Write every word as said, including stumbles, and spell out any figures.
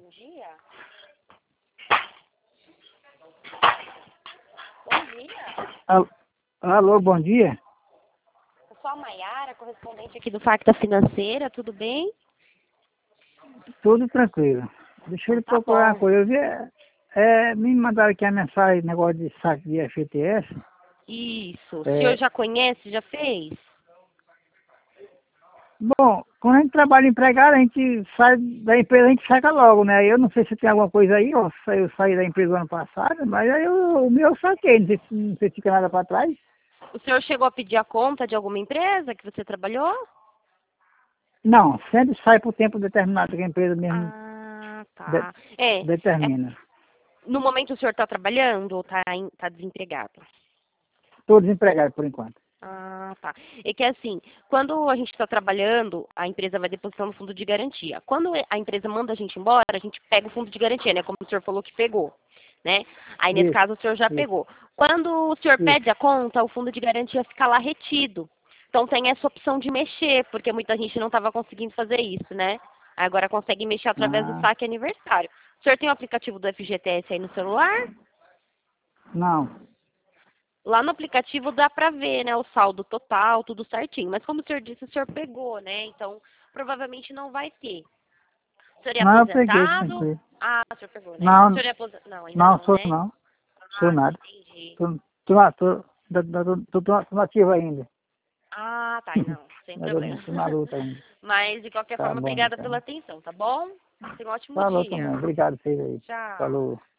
bom dia. Bom dia. Alô, alô, bom dia. Eu sou a Maiara, correspondente aqui do Facta Financeira, tudo bem? Tudo tranquilo. Deixa eu Então, tá procurar uma bom. coisa. Eu vi, é, é, me mandaram aqui a mensagem, negócio de saque de F G T S. Isso. O senhor É, já conhece, já fez? bom, quando a gente trabalha empregado, a gente sai da empresa, a gente saca logo, né? Eu não sei se tem alguma coisa aí, eu saí, eu saí da empresa ano passado, mas aí eu, o meu eu saquei, não sei, se- não sei se fica nada para trás. O senhor chegou a pedir a conta de alguma empresa que você trabalhou? Não, sempre sai por tempo determinado que a empresa mesmo Ah, de- tá. É, é determina. no momento o senhor está trabalhando ou está tá desempregado? Estou desempregado por enquanto. Ah, tá. É que assim, quando a gente está trabalhando, a empresa vai depositando o fundo de garantia. Quando a empresa manda a gente embora, a gente pega o fundo de garantia, né? Como o senhor falou que pegou, né? Aí nesse Isso, caso o senhor já isso, pegou. Quando o senhor isso. pede a conta, o fundo de garantia fica lá retido. Então tem essa opção de mexer, porque muita gente não estava conseguindo fazer isso, né? Agora consegue mexer através do Ah, saque aniversário. O senhor tem o aplicativo do F G T S aí no celular? não. Lá no aplicativo dá pra ver, né, o saldo total, tudo certinho. Mas como o senhor disse, o senhor pegou, né? Então, provavelmente não vai ter. O senhor é Não, eu peguei, aposentado? tranquilo. Ah, o senhor pegou, né? O Não, senhor é aposentado? Não, ainda não não, sou né? não. Sou Ah, nada. entendi. Tô, tô, na- tô, tô, tô, tô, tô, tô nativo ainda. Ah, tá, não, sem Mas eu problema. não tô na luta ainda. Mas, de qualquer Tá forma, bom, obrigada pela então. atenção, tá bom? Tenha um ótimo Falou também. dia. Obrigado, vocês aí. Tchau. Falou.